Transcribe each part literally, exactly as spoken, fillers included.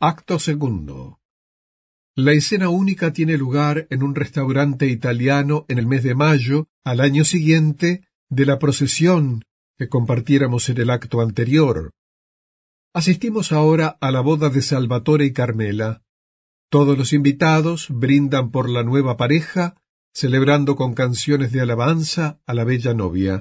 Acto segundo. La escena única tiene lugar en un restaurante italiano en el mes de mayo, al año siguiente de la procesión que compartiéramos en el acto anterior. Asistimos ahora a la boda de Salvatore y Carmela. Todos los invitados brindan por la nueva pareja, celebrando con canciones de alabanza a la bella novia.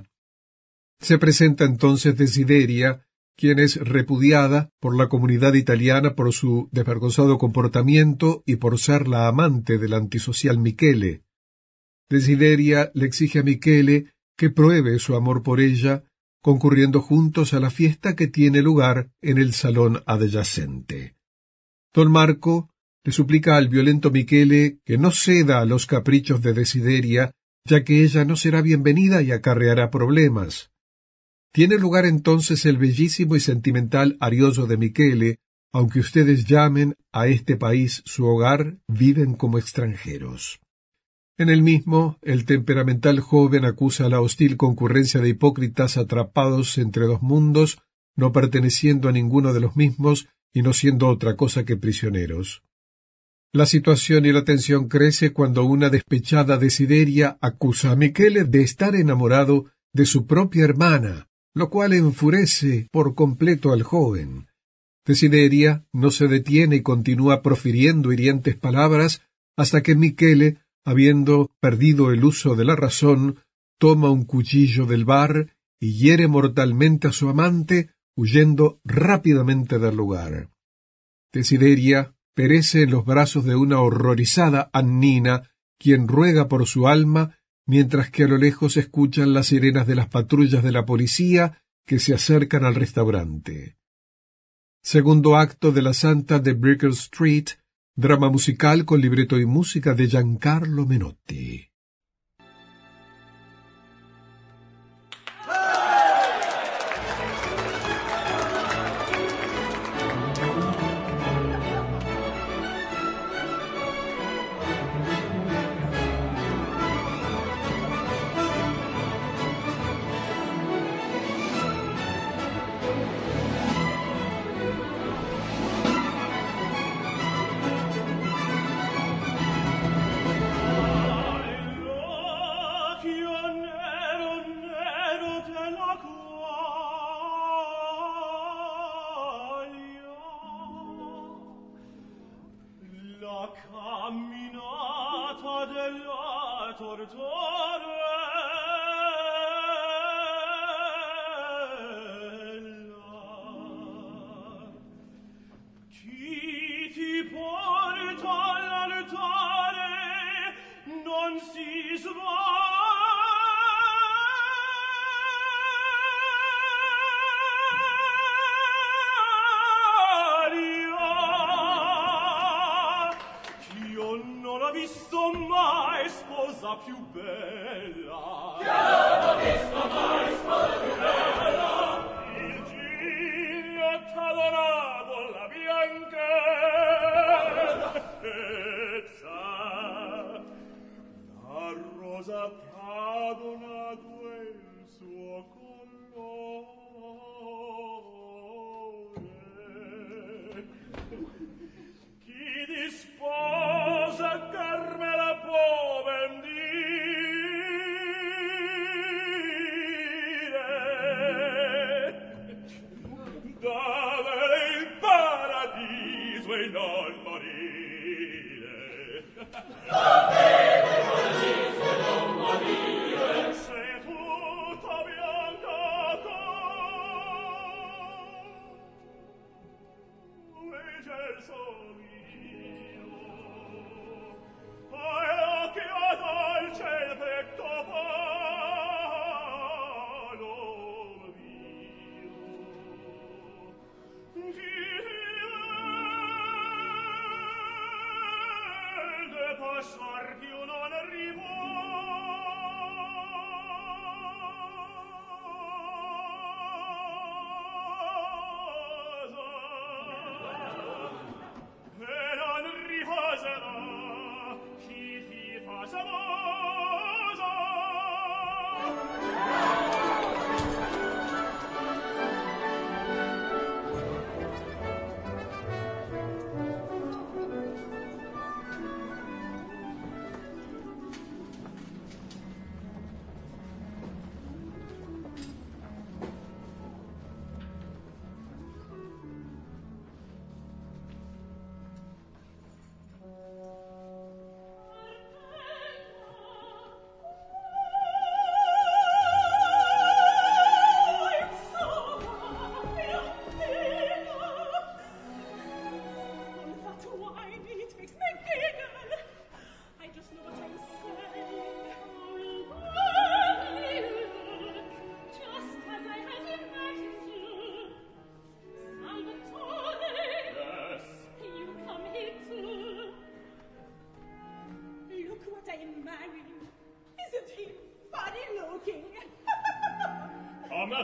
Se presenta entonces Desideria, quien es repudiada por la comunidad italiana por su desvergonzado comportamiento y por ser la amante del antisocial Michele. Desideria le exige a Michele que pruebe su amor por ella, concurriendo juntos a la fiesta que tiene lugar en el salón adyacente. Don Marco le suplica al violento Michele que no ceda a los caprichos de Desideria, ya que ella no será bienvenida y acarreará problemas. Tiene lugar entonces el bellísimo y sentimental arioso de Michele: aunque ustedes llamen a este país su hogar, viven como extranjeros. En el mismo, el temperamental joven acusa a la hostil concurrencia de hipócritas atrapados entre dos mundos, no perteneciendo a ninguno de los mismos y no siendo otra cosa que prisioneros. La situación y la tensión crece cuando una despechada Desideria acusa a Michele de estar enamorado de su propia hermana, lo cual enfurece por completo al joven. Desideria no se detiene y continúa profiriendo hirientes palabras hasta que Michele, habiendo perdido el uso de la razón, toma un cuchillo del bar y hiere mortalmente a su amante, huyendo rápidamente del lugar. Desideria perece en los brazos de una horrorizada Annina, quien ruega por su alma, mientras que a lo lejos se escuchan las sirenas de las patrullas de la policía que se acercan al restaurante. Segundo acto de La Santa de Bricker Street, drama musical con libreto y música de Giancarlo Menotti. Più bella, io non ho visto mai sposa più bella. Il giglio talonato la bianca bellezza, la rosa tadonato il suo colore. Chi disposa Carmela può ben dire, dare il paradiso e non morire. Dare il paradiso e non morire. Se tutta bianca tu e gel soli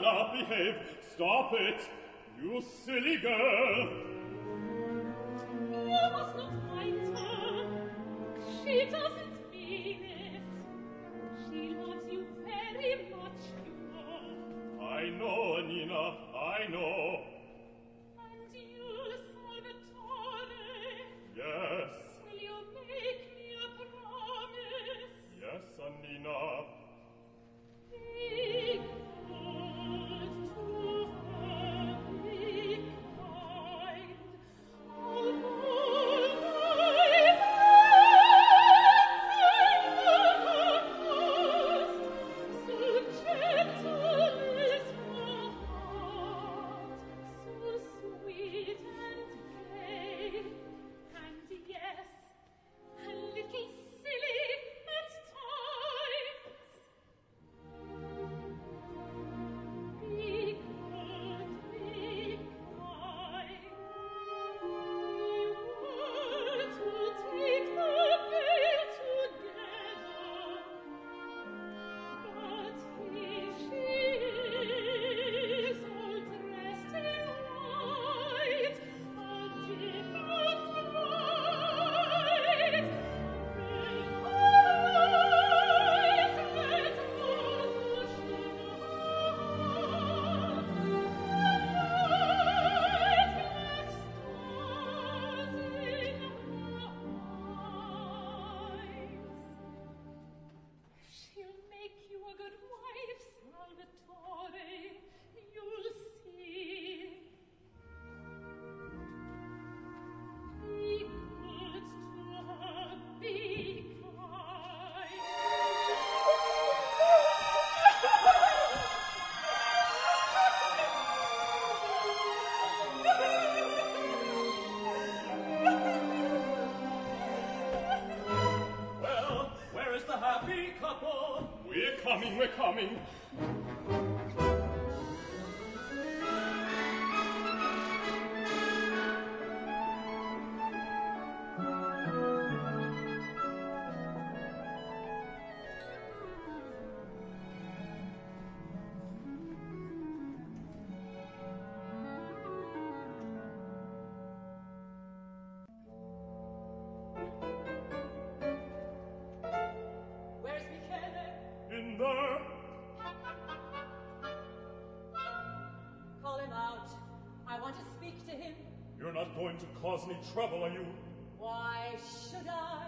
Susanna, behave. Stop it, you silly girl. You must not mind her. She doesn't mean it. She loves you very much, you know. I know, Nina, I know. And you, Salvatore? Yes. Will you make me a promise? Yes, Annina. Be good to her, be kind. Although my hands in the past, so gentle is her heart, so sweet and gay, and yes, a little silly at times. Be good, be kind. We were to take the veil together, but here she is, all dressed in white, a different bride. Red eyes, red rose blushing heart, and bright black stars in her eyes. She'll make you a good wife, Salvatore, you'll see. Be good to her, be kind. Well, where is the happy couple? We're coming, we're coming. Where's Michele? In there. Call him out. I want to speak to him. You're not going to cause any trouble, are you? Why should I?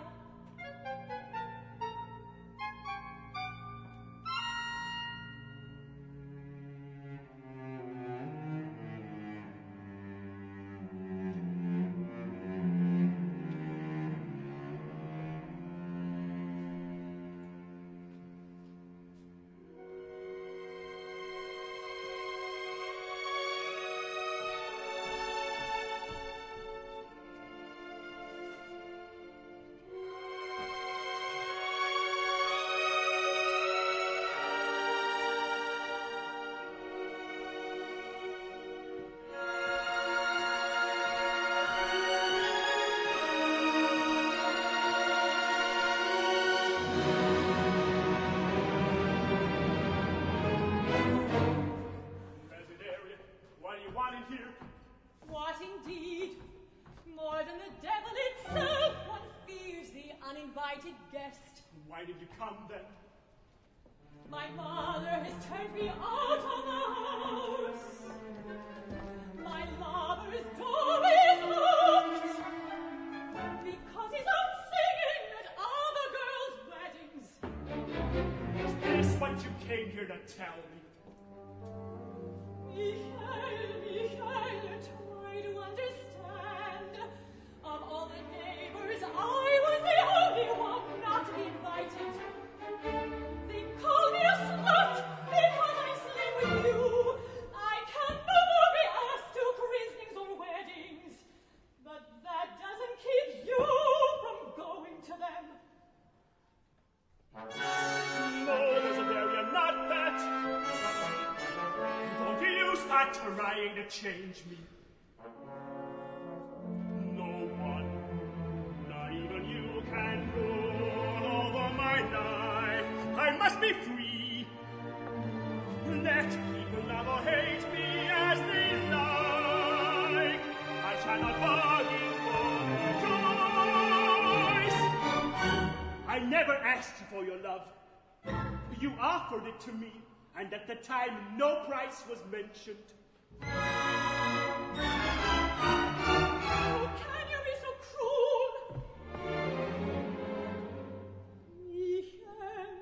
Desideria, what do you want in here? What indeed? More than the devil itself, one fears the uninvited guest. Why did you come then? My father has turned me out of the house. My lover's door is locked because he's out singing at other girls' weddings. Is this what you came here to tell me? Michael, Michael, try to understand. Of all the neighbors, I was the only one not to be invited. They call me a slut because I sleep with you. I can no more be asked to christenings or weddings. But that doesn't keep you from going to them. No, Desideria, not that. Don't you start trying to change me. No one, not even you, can rule over my life. I must be free. Let people love never asked you for your love. You offered it to me, and at the time no price was mentioned. How can you be so cruel? Michele,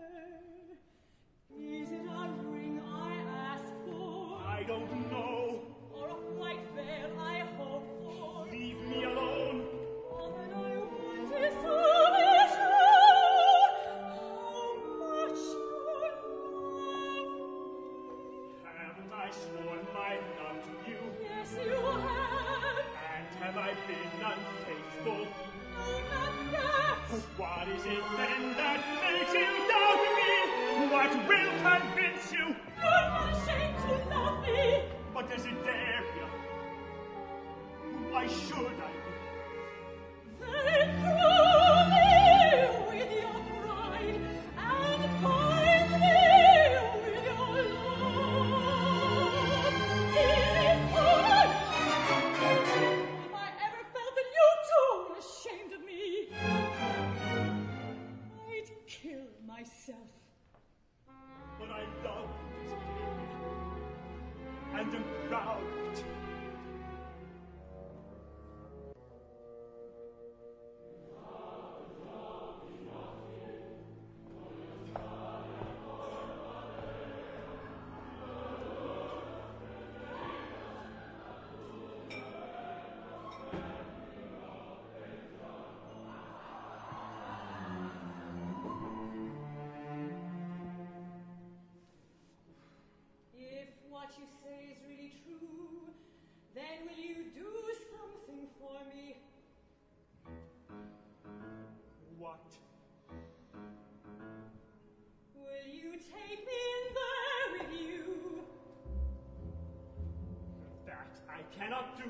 is it a ring I ask for? I don't know. Or a white veil I hope for? Leave me alone. All that I want is to be sure how much you love me. Haven't I sworn my love to you? Yes, you have. And have I been unfaithful? No, not that. What is it then that makes you doubt me? What will convince you? You're not ashamed to love me. But does it dare you? Why should I be? Then prove me with your pride and bind me with your love. It is hard. If I ever felt that you too were ashamed of me, I'd kill myself. But I love this game and am proud of it. If what you say is really true, then will you do something for me? What? Will you take me in there with you? That I cannot do.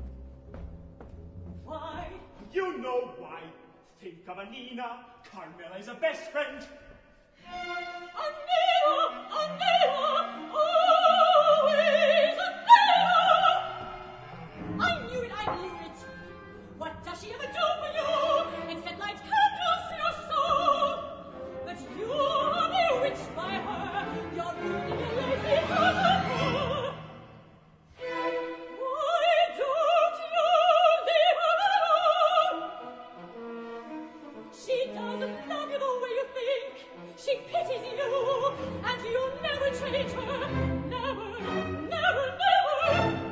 Why? You know why. Think of Anina. Carmela is a best friend. Anila! Anila! Always Anila! I knew it, I knew it. What does she ever do for you? Except light candles to your soul. But you are bewitched by her. You're ruining your life because of her. Why don't you leave her alone? She doesn't love you the way you think. She pities you, and you'll never change her. Never, never, never.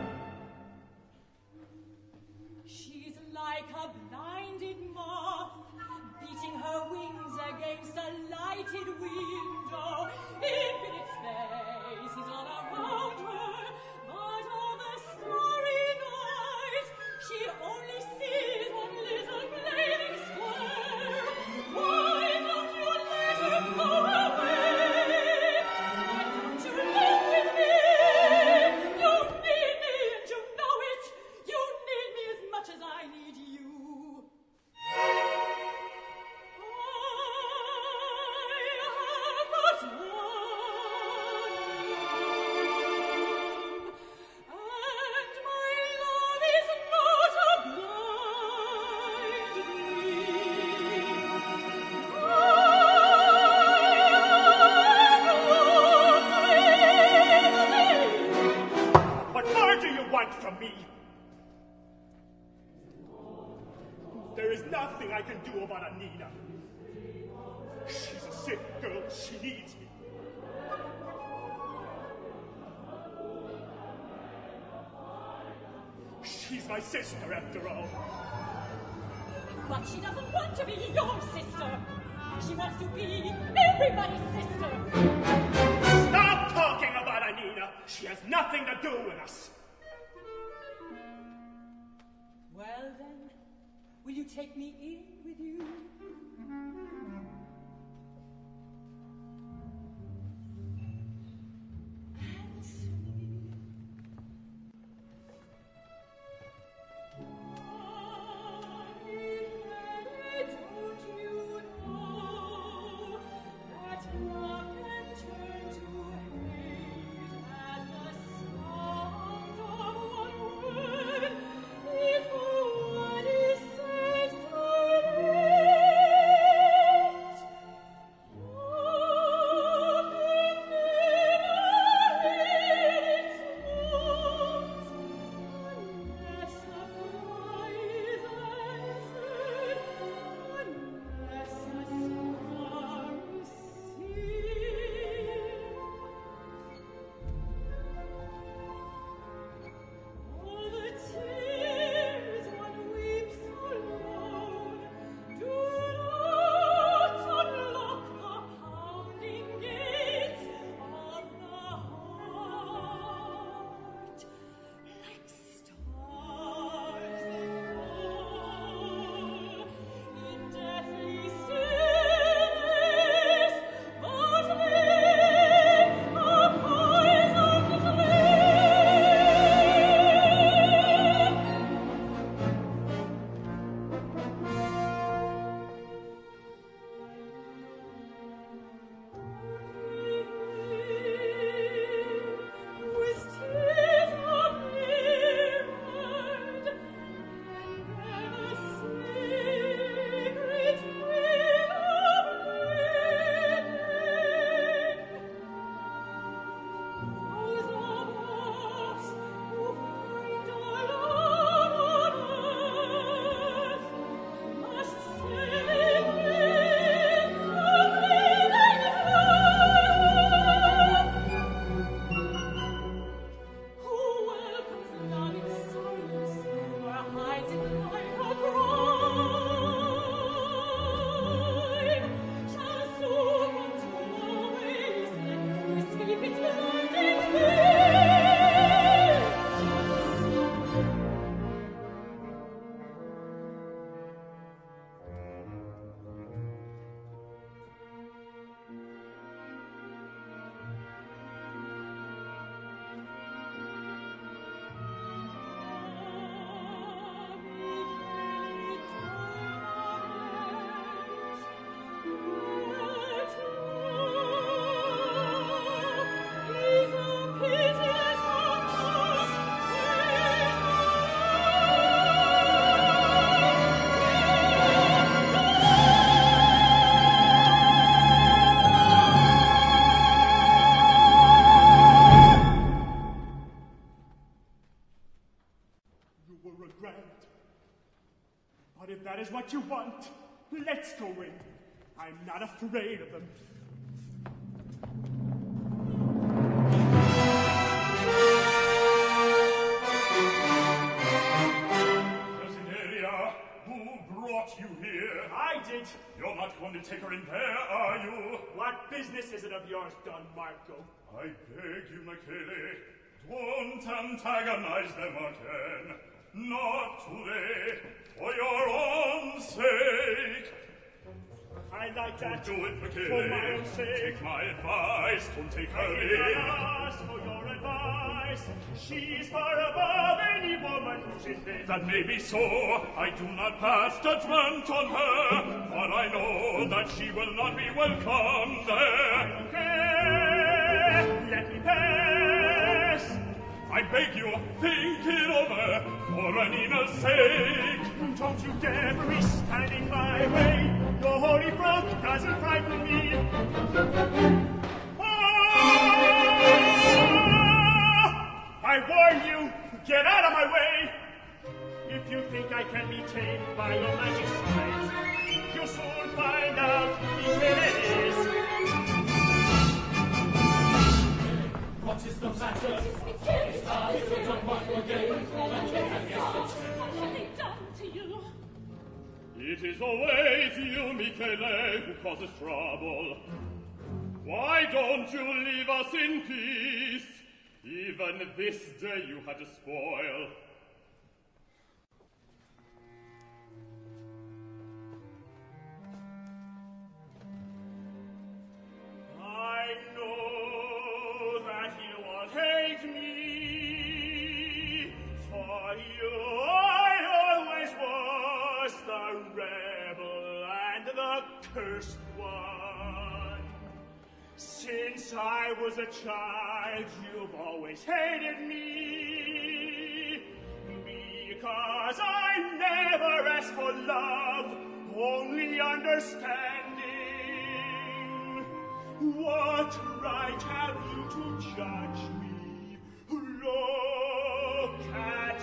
She's like a blinded moth, beating her wings against a lighted window. Infinite space is all around her, but on the starry night, she only sees one little flaming square. Why don't you let her go away? Why don't you live with me? You need me and you know it. You need me as much as I need you. I have but one love, and my love is not a blind dream. What more do you want from me? There is nothing I can do about Anina. She's a sick girl. She needs me. She's my sister, after all. But she doesn't want to be your sister. She wants to be everybody's sister. Stop talking about Anina. She has nothing to do with us. Well then, will you take me in with you? Answer me. Don't you know that love can turn to hate at the sound of one word? If what is said to me But if that is what you want, let's go in. I'm not afraid of them. Desideria, who brought you here? I did. You're not going to take her in there, are you? What business is it of yours, Don Marco? I beg you, Michele, don't antagonize them again. Not today, for your own sake. I like that. Don't do it, Michele. For my own sake. Take my advice, don't take her I in. ask for your advice. She's far above any woman who's in bed. That may be so. I do not pass judgment on her, but I know that she will not be welcome there. Okay, let me pass. I beg you, think it over, for Anina's sake. Don't you dare be standing my way. Your holy front doesn't frighten me. Ah! I warn you, get out of my way. If you think I can be tamed by your magic science, you'll soon find out who it is. What is the matter? What have they done to you? It is always you, Michele, who causes trouble. Why don't you leave us in peace? Even this day you had to spoil. I know that you will hate me, for you I always was the rebel and the cursed one. Since I was a child, you've always hated me, because I never asked for love, only understanding. What right have you to judge me? Look at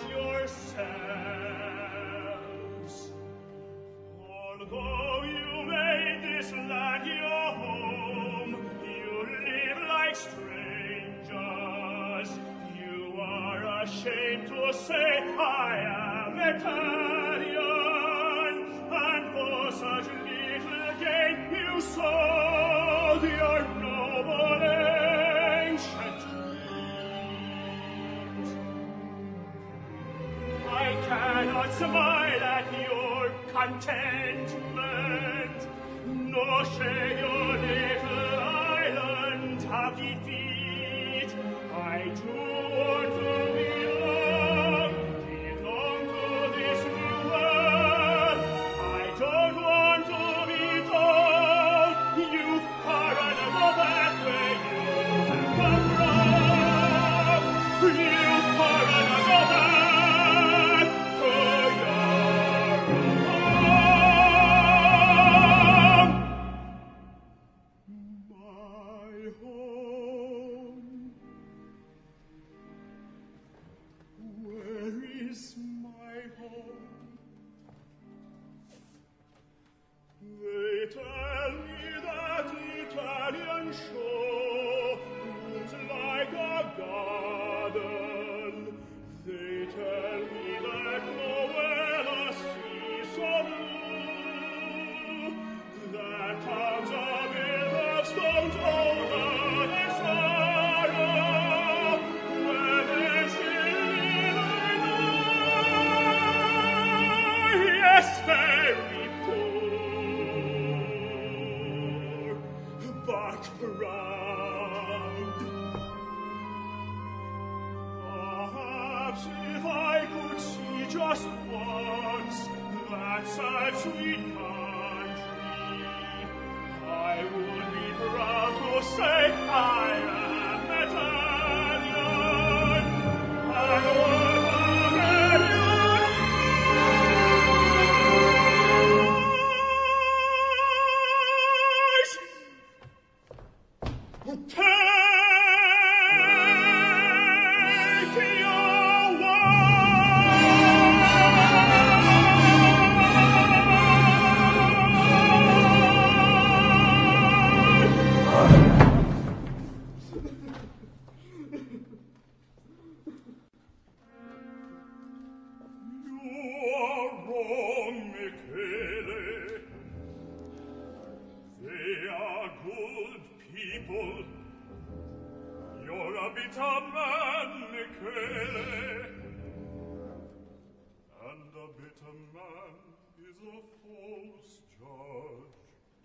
yourselves. Although you made this land your home, you live like strangers. You are ashamed to say, I am Italian, and for such little gain you sold your noble ancient dreams. I cannot smile at your contentment, nor share your little island of defeat. I do want to belong, belong to this new world. I don't want to be told you foreigner, go back where you have come from. You foreigner, go back to your home. My home. Where is my home? They tell me that Italian shore is like a garden. They tell me that nowhere the sea so blue, that towns are built of stones older than sorrow, where they still live and die. Yes, very poor, but proud. Perhaps if I could see just once that sad sweet country, I would be proud to say I am Italian, and would forget your eyes. Take your better man, Michele. And a better man is a false judge.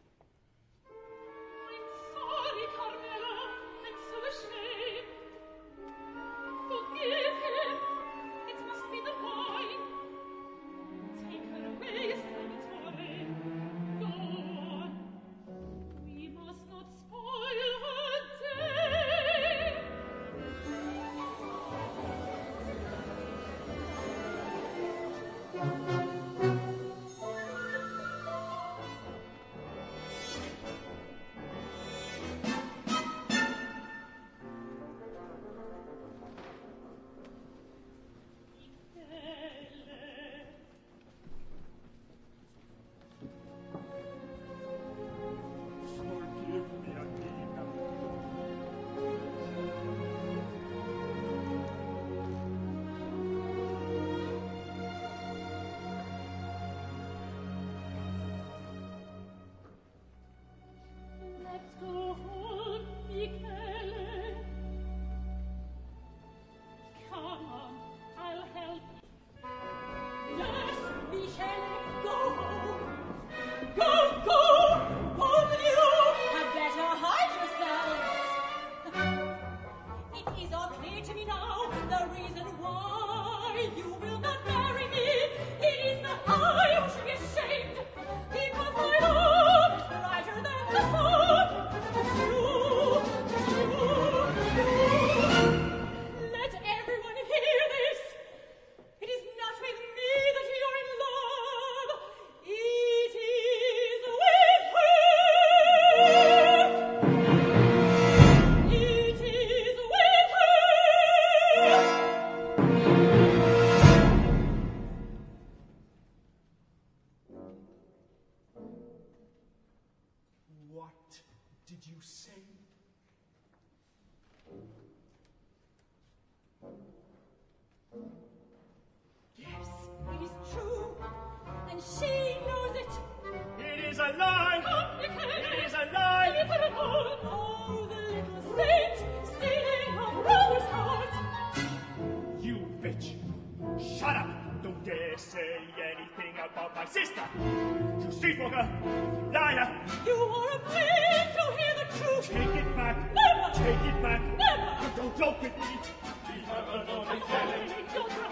I'm sorry, Carmela. I'm so ashamed. Forgive him. It must be the wine. Take her away, Salvatore. Go on. We must not spoil her day. Forgive me, Adina. Let's go home, Michele. Come on, I'll help you. Yes, Michele, go home. Go, go! Both of you had better hide yourselves. It is all clear to me now, the reason why you will not marry me. It is that I who should be ashamed, because my love is brighter than the sun. You, you, you. Let everyone hear this. It is not with me that you're in love. It is with her. It is with her. What did you say? Yes, it is true, and she knows it. It is a lie! Come, Michele. It is a lie! Leave her alone. Oh, the little saint stealing her brother's heart. You bitch! Shut up! Don't dare say anything about my sister! You sleepwalker! You liar! You are afraid to hear the truth. Take it back! Never. Take it back! Never. Don't joke with me! Take your